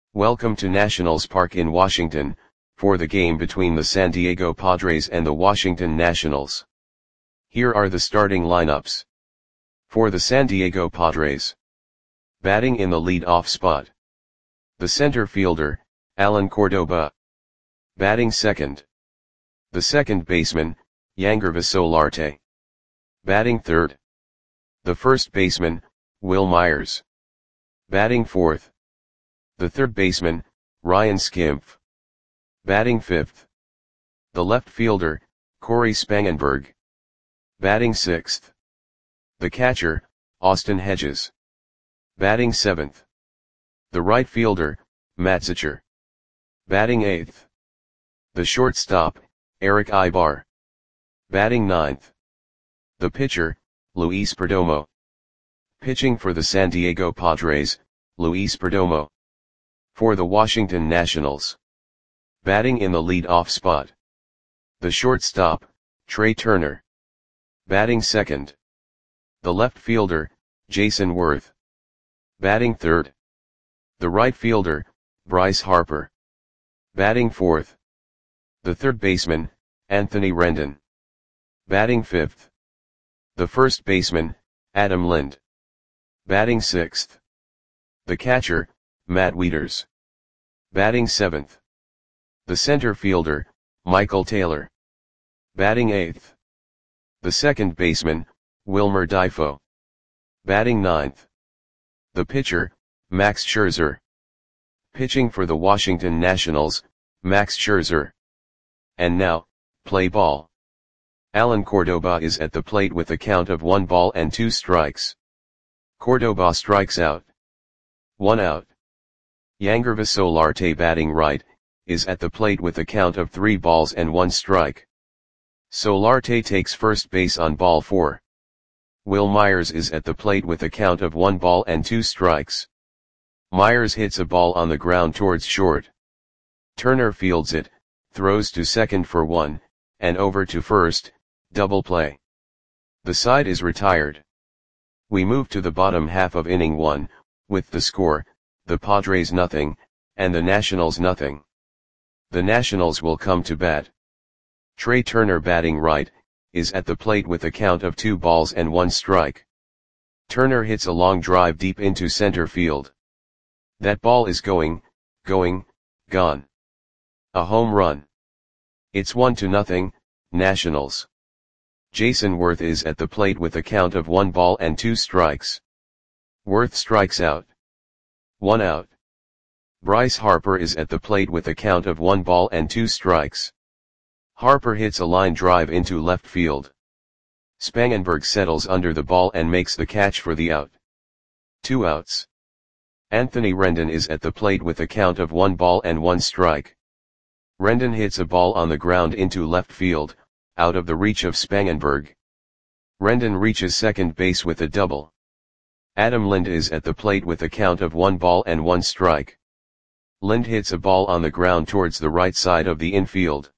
Welcome to Nationals Park in Washington, for the game between the San Diego Padres and the Washington Nationals. Here are the starting lineups. For the San Diego Padres. Batting in the lead-off spot. The center fielder, Alan Cordoba. Batting second. The second baseman, Yangervis Solarte. Batting third. The first baseman, Wil Myers. Batting fourth. The third baseman, Ryan Schimpf. Batting fifth. The left fielder, Cory Spangenberg. Batting sixth. The catcher, Austin Hedges. Batting seventh. The right fielder, Matt Zachor. Batting eighth. The shortstop, Erick Aybar. Batting ninth. The pitcher, Luis Perdomo. Pitching for the San Diego Padres, Luis Perdomo. For the Washington Nationals. Batting in the lead-off spot. The shortstop, Trea Turner. Batting second. The left fielder, Jayson Werth. Batting third. The right fielder, Bryce Harper. Batting fourth. The third baseman, Anthony Rendon. Batting fifth. The first baseman, Adam Lind. Batting sixth. The catcher, Matt Wieters. Batting seventh. The center fielder, Michael Taylor. Batting eighth. The second baseman, Wilmer Difo. Batting ninth. The pitcher, Max Scherzer. Pitching for the Washington Nationals, Max Scherzer. And now, play ball. Alan Cordoba is at the plate with a count of 1 ball and 2 strikes. Cordoba strikes out. 1 out. Yangervis Solarte batting right, is at the plate with a count of 3 balls and 1 strike. Solarte takes first base on ball 4. Wil Myers is at the plate with a count of 1 ball and 2 strikes. Myers hits a ball on the ground towards short. Turner fields it, throws to second for 1, and over to first, double play. The side is retired. We move to the bottom half of inning 1, with the score, the Padres nothing, and the Nationals nothing. The Nationals will come to bat. Trea Turner batting right, is at the plate with a count of 2 balls and 1 strike. Turner hits a long drive deep into center field. That ball is gone. A home run. It's 1-0, Nationals. Jayson Werth is at the plate with a count of 1 ball and 2 strikes. Werth strikes out. 1 out. Bryce Harper is at the plate with a count of 1 ball and 2 strikes. Harper hits a line drive into left field. Spangenberg settles under the ball and makes the catch for the out. 2 outs. Anthony Rendon is at the plate with a count of 1 ball and 1 strike. Rendon hits a ball on the ground into left field, out of the reach of Spangenberg. Rendon reaches second base with a double. Adam Lind is at the plate with a count of 1 ball and 1 strike. Lind hits a ball on the ground towards the right side of the infield.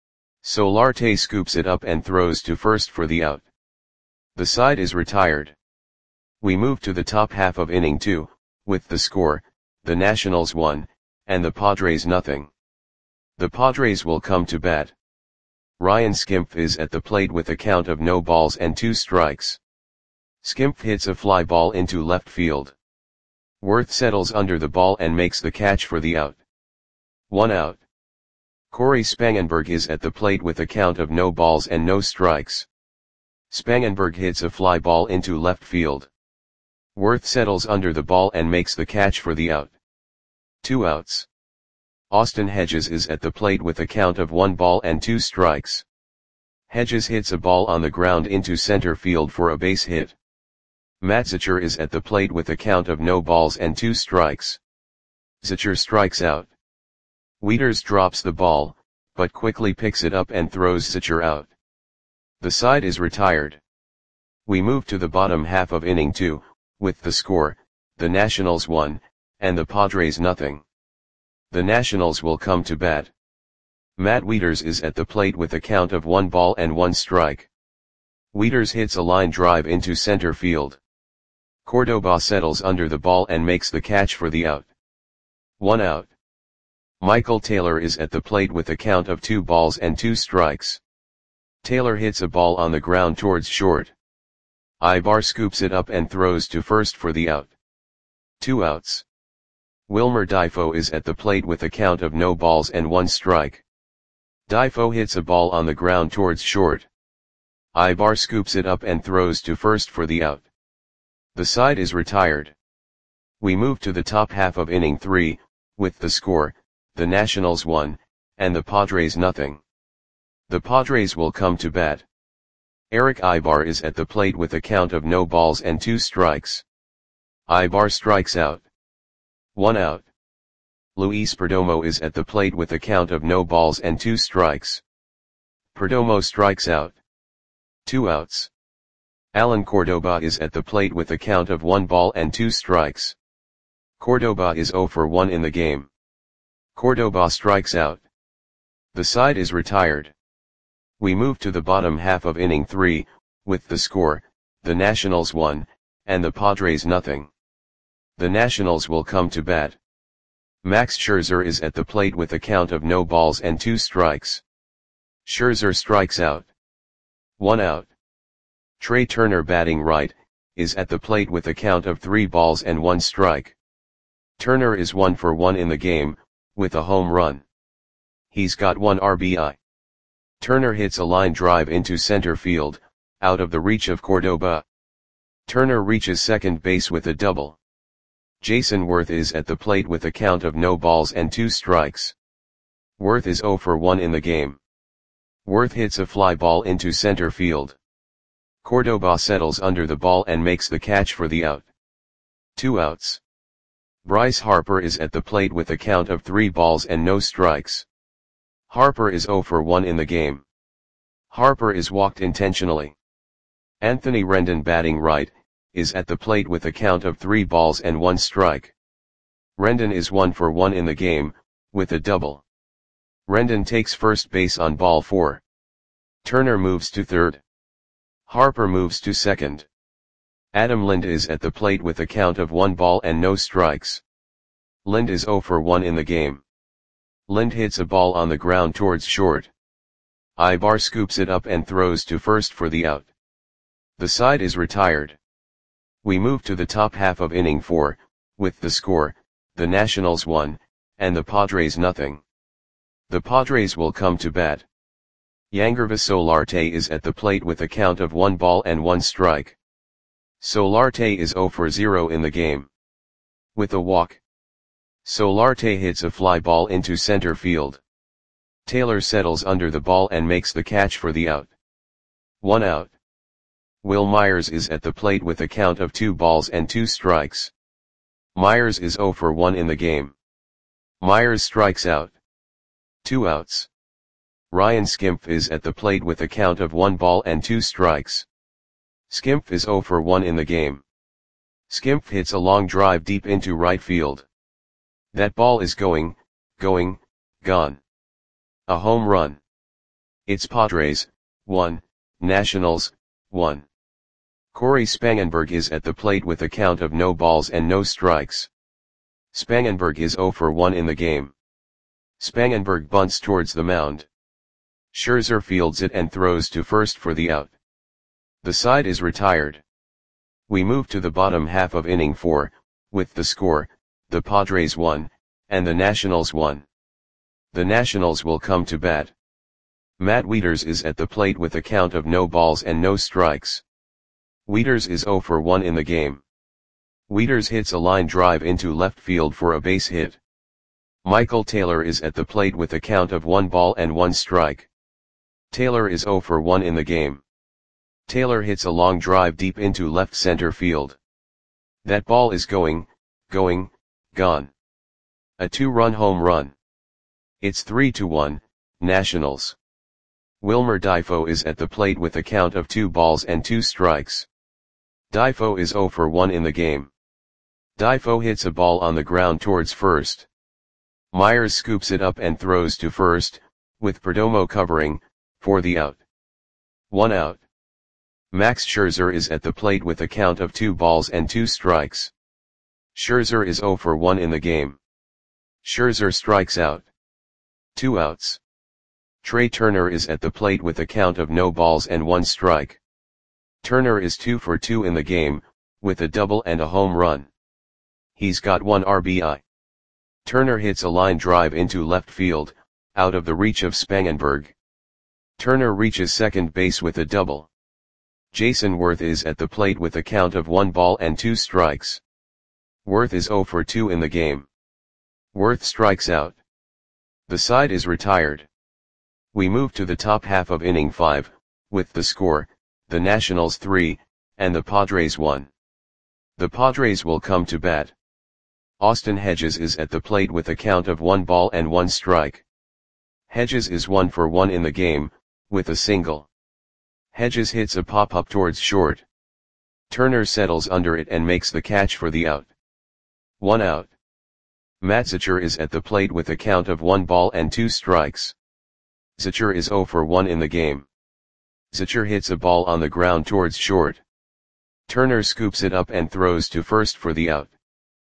Solarte scoops it up and throws to first for the out. The side is retired. We move to the top half of inning 2, with the score, the Nationals 1, and the Padres nothing. The Padres will come to bat. Ryan Schimpf is at the plate with a count of no balls and 2 strikes. Schimpf hits a fly ball into left field. Werth settles under the ball and makes the catch for the out. 1 out. Cory Spangenberg is at the plate with a count of no balls and no strikes. Spangenberg hits a fly ball into left field. Werth settles under the ball and makes the catch for the out. 2 outs. Austin Hedges is at the plate with a count of 1 ball and 2 strikes. Hedges hits a ball on the ground into center field for a base hit. Matt Zachor is at the plate with a count of no balls and 2 strikes. Zachor strikes out. Wieters drops the ball, but quickly picks it up and throws Zachor out. The side is retired. We move to the bottom half of inning 2, with the score, the Nationals 1, and the Padres nothing. The Nationals will come to bat. Matt Wieters is at the plate with a count of 1 ball and 1 strike. Wieters hits a line drive into center field. Cordoba settles under the ball and makes the catch for the out. 1 out. Michael Taylor is at the plate with a count of 2 balls and 2 strikes. Taylor hits a ball on the ground towards short. Ibar scoops it up and throws to first for the out. 2 outs. Wilmer Difo is at the plate with a count of no balls and 1 strike. Difo hits a ball on the ground towards short. Ibar scoops it up and throws to first for the out. The side is retired. We move to the top half of inning 3, with the score, the Nationals 1, and the Padres nothing. The Padres will come to bat. Eric Ibar is at the plate with a count of no balls and 2 strikes. Ibar strikes out. 1 out. Luis Perdomo is at the plate with a count of no balls and 2 strikes. Perdomo strikes out. 2 outs. Alan Cordoba is at the plate with a count of 1 ball and 2 strikes. Cordoba is 0 for 1 in the game. Cordoba strikes out. The side is retired. We move to the bottom half of inning 3, with the score, the Nationals 1, and the Padres nothing. The Nationals will come to bat. Max Scherzer is at the plate with a count of no balls and 2 strikes. Scherzer strikes out. 1 out. Trey Turner, batting right, is at the plate with a count of 3 balls and 1 strike. Turner is 1 for 1 in the game, with a home run. He's got 1 RBI. Turner hits a line drive into center field, out of the reach of Cordoba. Turner reaches second base with a double. Jason Worth is at the plate with a count of no balls and 2 strikes. Worth is 0 for 1 in the game. Worth hits a fly ball into center field. Cordoba settles under the ball and makes the catch for the out. 2 outs. Bryce Harper is at the plate with a count of 3 balls and no strikes. Harper is 0 for 1 in the game. Harper is walked intentionally. Anthony Rendon, batting right, is at the plate with a count of 3 balls and 1 strike. Rendon is 1 for 1 in the game, with a double. Rendon takes first base on ball 4. Turner moves to third. Harper moves to second. Adam Lind is at the plate with a count of 1 ball and no strikes. Lind is 0 for 1 in the game. Lind hits a ball on the ground towards short. Ibar scoops it up and throws to first for the out. The side is retired. We move to the top half of inning 4, with the score, the Nationals 1, and the Padres nothing. The Padres will come to bat. Yangervis Solarte is at the plate with a count of 1 ball and 1 strike. Solarte is 0 for 0 in the game. With a walk. Solarte hits a fly ball into center field. Taylor settles under the ball and makes the catch for the out. 1 out. Will Myers is at the plate with a count of 2 balls and 2 strikes. Myers is 0 for 1 in the game. Myers strikes out. 2 outs. Ryan Skimpf is at the plate with a count of 1 ball and 2 strikes. Skimpf is 0 for 1 in the game. Skimpf hits a long drive deep into right field. That ball is going, gone. A home run. It's Padres, 1, Nationals, 1. Corey Spangenberg is at the plate with a count of no balls and no strikes. Spangenberg is 0 for 1 in the game. Spangenberg bunts towards the mound. Scherzer fields it and throws to first for the out. The side is retired. We move to the bottom half of inning 4, with the score, the Padres 1, and the Nationals 1. The Nationals will come to bat. Matt Wieters is at the plate with a count of no balls and no strikes. Wieters is 0 for 1 in the game. Wieters hits a line drive into left field for a base hit. Michael Taylor is at the plate with a count of 1 ball and 1 strike. Taylor is 0 for 1 in the game. Taylor hits a long drive deep into left center field. That ball is going, gone. A 2-run home run. It's 3-1, Nationals. Wilmer Difo is at the plate with a count of 2 balls and 2 strikes. Difo is 0 for 1 in the game. Difo hits a ball on the ground towards first. Myers scoops it up and throws to first, with Perdomo covering, for the out. 1 out. Max Scherzer is at the plate with a count of 2 balls and 2 strikes. Scherzer is 0 for 1 in the game. Scherzer strikes out. 2 outs. Trey Turner is at the plate with a count of no balls and 1 strike. Turner is 2 for 2 in the game, with a double and a home run. He's got 1 RBI. Turner hits a line drive into left field, out of the reach of Spangenberg. Turner reaches second base with a double. Jason Worth is at the plate with a count of 1 ball and 2 strikes. Worth is 0 for 2 in the game. Worth strikes out. The side is retired. We move to the top half of inning 5, with the score, the Nationals 3, and the Padres 1. The Padres will come to bat. Austin Hedges is at the plate with a count of 1 ball and 1 strike. Hedges is 1 for 1 in the game, with a single. Hedges hits a pop-up towards short. Turner settles under it and makes the catch for the out. 1 out. Matt Zachor is at the plate with a count of 1 ball and 2 strikes. Zachor is 0 for 1 in the game. Zachor hits a ball on the ground towards short. Turner scoops it up and throws to first for the out.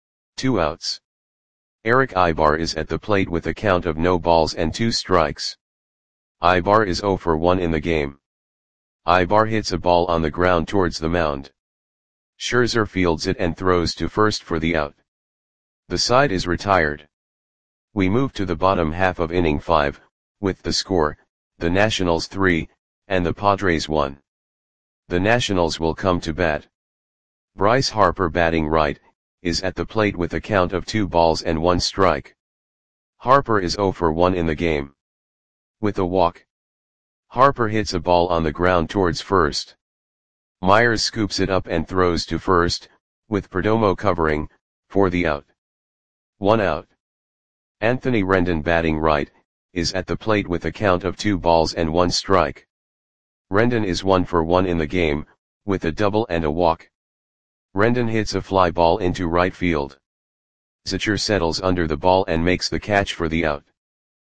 2 outs. Erick Aybar is at the plate with a count of no balls and 2 strikes. Aybar is 0 for 1 in the game. Aybar hits a ball on the ground towards the mound. Scherzer fields it and throws to first for the out. The side is retired. We move to the bottom half of inning 5, with the score, the Nationals 3, and the Padres 1. The Nationals will come to bat. Bryce Harper, batting right, is at the plate with a count of 2 balls and 1 strike. Harper is 0 for 1 in the game. With a walk. Harper hits a ball on the ground towards first. Myers scoops it up and throws to first, with Perdomo covering, for the out. 1 out. Anthony Rendon, batting right, is at the plate with a count of 2 balls and 1 strike. Rendon is 1 for 1 in the game, with a double and a walk. Rendon hits a fly ball into right field. Zachor settles under the ball and makes the catch for the out.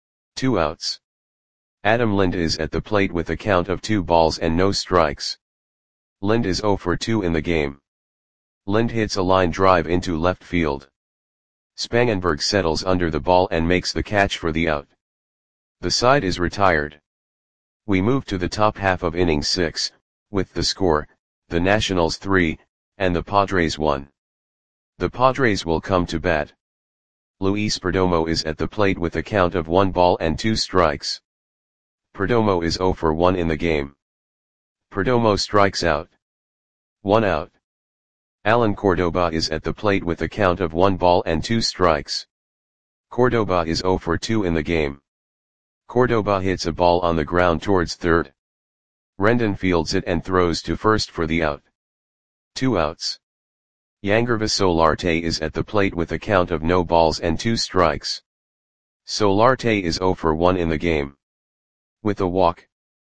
2 outs. Adam Lind is at the plate with a count of 2 balls and no strikes. Lind is 0 for 2 in the game. Lind hits a line drive into left field. Spangenberg settles under the ball and makes the catch for the out. The side is retired. We move to the top half of inning 6, with the score, the Nationals 3, and the Padres 1. The Padres will come to bat. Luis Perdomo is at the plate with a count of 1 ball and 2 strikes. Perdomo is 0 for 1 in the game. Perdomo strikes out. 1 out. Alan Cordoba is at the plate with a count of 1 ball and 2 strikes. Cordoba is 0 for 2 in the game. Cordoba hits a ball on the ground towards third. Rendon fields it and throws to first for the out. 2 outs. Yangervis Solarte is at the plate with a count of no balls and 2 strikes. Solarte is 0 for 1 in the game. With a walk.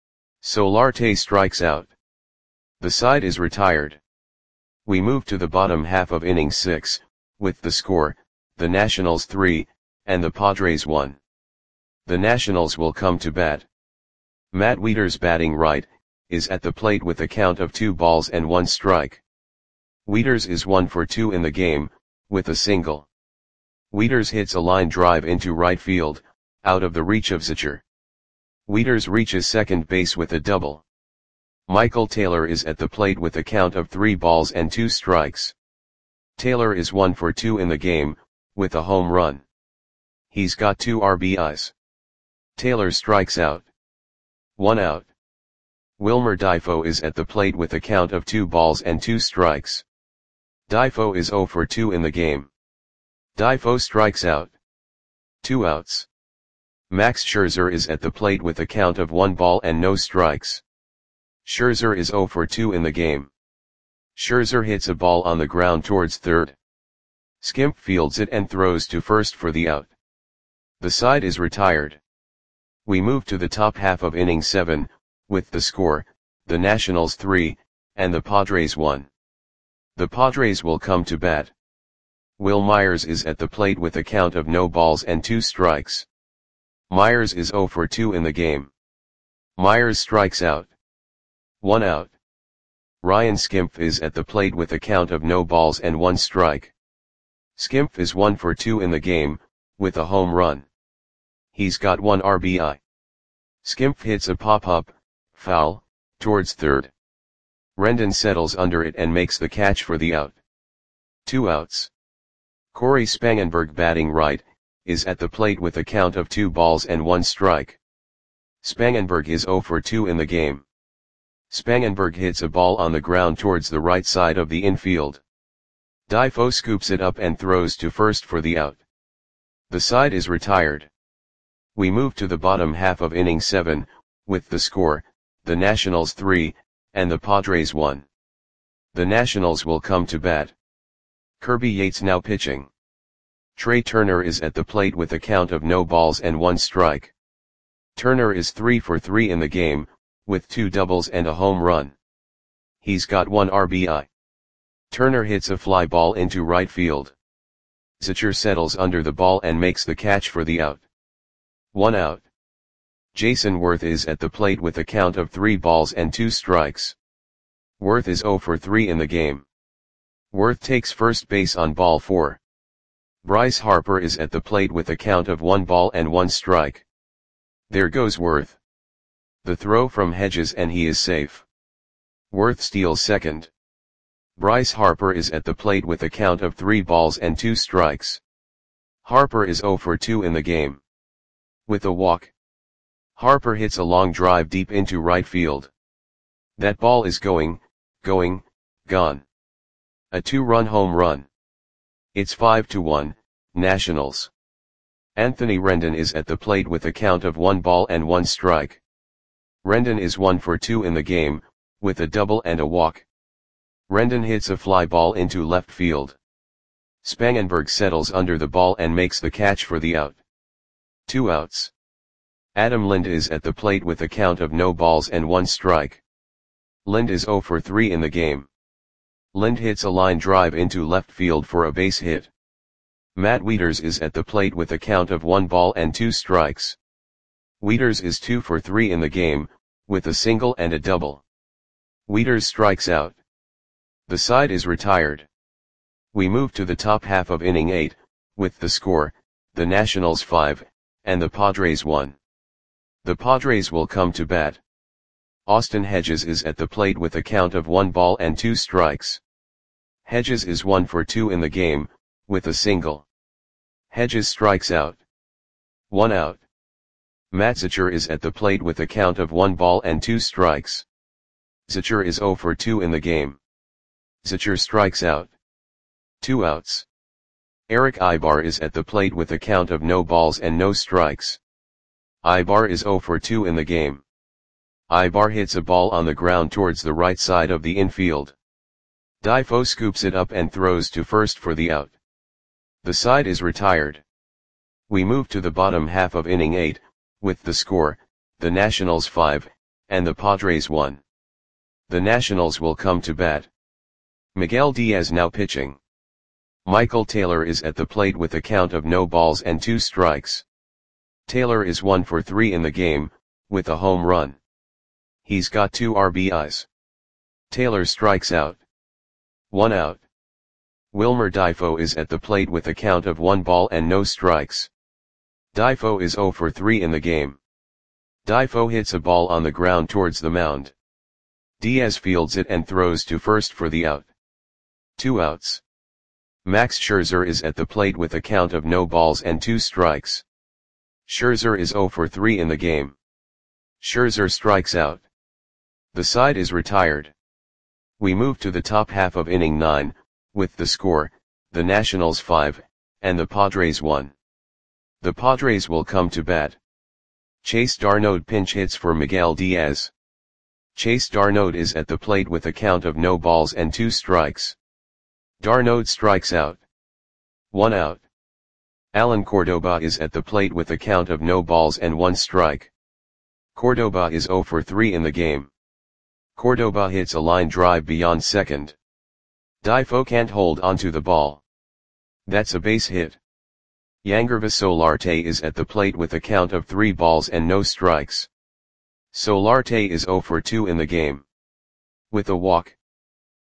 Solarte strikes out. The side is retired. We move to the bottom half of inning 6, with the score, the Nationals 3, and the Padres 1. The Nationals will come to bat. Matt Wieters, batting right, is at the plate with a count of 2 balls and 1 strike. Wieters is 1 for 2 in the game, with a single. Wieters hits a line drive into right field, out of the reach of Zachor. Wieters reaches second base with a double. Michael Taylor is at the plate with a count of 3 balls and 2 strikes. Taylor is 1 for 2 in the game, with a home run. He's got 2 RBIs. Taylor strikes out. 1 out. Wilmer Difo is at the plate with a count of 2 balls and 2 strikes. Difo is 0 for 2 in the game. Difo strikes out. 2 outs. Max Scherzer is at the plate with a count of 1 ball and no strikes. Scherzer is 0 for 2 in the game. Scherzer hits a ball on the ground towards third. Skimp fields it and throws to first for the out. The side is retired. We move to the top half of inning 7, with the score, the Nationals 3, and the Padres 1. The Padres will come to bat. Will Myers is at the plate with a count of no balls and 2 strikes. Myers is 0 for 2 in the game. Myers strikes out. 1 out. Ryan Skimpf is at the plate with a count of no balls and 1 strike. Skimpf is 1 for 2 in the game, with a home run. He's got 1 RBI. Skimpf hits a pop-up, foul, towards third. Rendon settles under it and makes the catch for the out. 2 outs. Corey Spangenberg, batting right, is at the plate with a count of 2 balls and 1 strike. Spangenberg is 0 for 2 in the game. Spangenberg hits a ball on the ground towards the right side of the infield. Difo scoops it up and throws to first for the out. The side is retired. We move to the bottom half of inning 7, with the score, the Nationals 3, and the Padres 1. The Nationals will come to bat. Kirby Yates now pitching. Trey Turner is at the plate with a count of no balls and 1 strike. Turner is 3 for 3 in the game, with 2 doubles and a home run. He's got 1 RBI. Turner hits a fly ball into right field. Zachor settles under the ball and makes the catch for the out. 1 out. Jason Worth is at the plate with a count of 3 balls and 2 strikes. Worth is 0 for 3 in the game. Worth takes first base on ball 4. Bryce Harper is at the plate with a count of 1 ball and 1 strike. There goes Worth. The throw from Hedges and he is safe. Worth steals second. Bryce Harper is at the plate with a count of 3 balls and 2 strikes. Harper is 0 for 2 in the game. With a walk, Harper hits a long drive deep into right field. That ball is gone. A 2-run home run. It's 5-1, Nationals. Anthony Rendon is at the plate with a count of 1 ball and 1 strike. Rendon is 1 for 2 in the game, with a double and a walk. Rendon hits a fly ball into left field. Spangenberg settles under the ball and makes the catch for the out. 2 outs. Adam Lind is at the plate with a count of no balls and 1 strike. Lind is 0 for 3 in the game. Lind hits a line drive into left field for a base hit. Matt Wieters is at the plate with a count of 1 ball and 2 strikes. Wieters is 2 for 3 in the game, with a single and a double. Wieters strikes out. The side is retired. We move to the top half of inning 8, with the score, the Nationals 5, and the Padres 1. The Padres will come to bat. Austin Hedges is at the plate with a count of 1 ball and 2 strikes. Hedges is 1 for 2 in the game, with a single. Hedges strikes out. 1 out. Matt Zachor is at the plate with a count of 1 ball and 2 strikes. Zachor is 0 for 2 in the game. Zachor strikes out. 2 outs. Eric Aybar is at the plate with a count of no balls and no strikes. Aybar is 0 for 2 in the game. Aybar hits a ball on the ground towards the right side of the infield. Difo scoops it up and throws to first for the out. The side is retired. We move to the bottom half of inning 8, with the score, the Nationals 5, and the Padres 1. The Nationals will come to bat. Miguel Diaz now pitching. Michael Taylor is at the plate with a count of no balls and 2 strikes. Taylor is 1 for 3 in the game, with a home run. He's got 2 RBIs. Taylor strikes out. 1 out. Wilmer Difo is at the plate with a count of 1 ball and no strikes. Difo is 0 for 3 in the game. Difo hits a ball on the ground towards the mound. Diaz fields it and throws to first for the out. 2 outs. Max Scherzer is at the plate with a count of no balls and 2 strikes. Scherzer is 0 for 3 in the game. Scherzer strikes out. The side is retired. We move to the top half of inning 9, with the score, the Nationals 5, and the Padres 1. The Padres will come to bat. Chase Darnode pinch hits for Miguel Diaz. Chase Darnode is at the plate with a count of no balls and 2 strikes. Darnode strikes out. 1 out. Alan Cordoba is at the plate with a count of no balls and 1 strike. Cordoba is 0 for 3 in the game. Cordoba hits a line drive beyond second. Difo can't hold onto the ball. That's a base hit. Yangervis Solarte is at the plate with a count of 3 balls and no strikes. Solarte is 0 for 2 in the game. With a walk,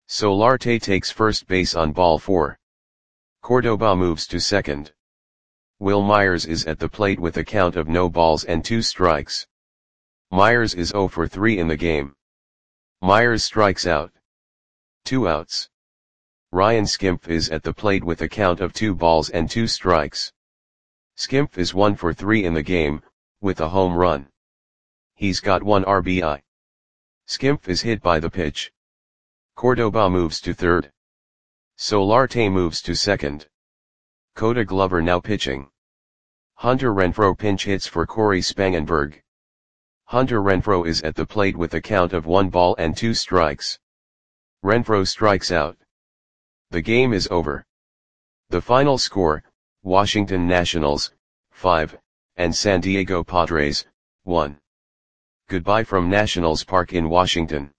Solarte takes first base on ball 4. Cordoba moves to second. Wil Myers is at the plate with a count of no balls and 2 strikes. Myers is 0 for 3 in the game. Myers strikes out. 2 outs. Ryan Skimpf is at the plate with a count of 2 balls and 2 strikes. Skimpf is 1 for 3 in the game, with a home run. He's got 1 RBI. Skimpf is hit by the pitch. Cordoba moves to third. Solarte moves to second. Koda Glover now pitching. Hunter Renfroe pinch hits for Corey Spangenberg. Hunter Renfroe is at the plate with a count of 1 ball and 2 strikes. Renfroe strikes out. The game is over. The final score, Washington Nationals, 5, and San Diego Padres, 1. Goodbye from Nationals Park in Washington.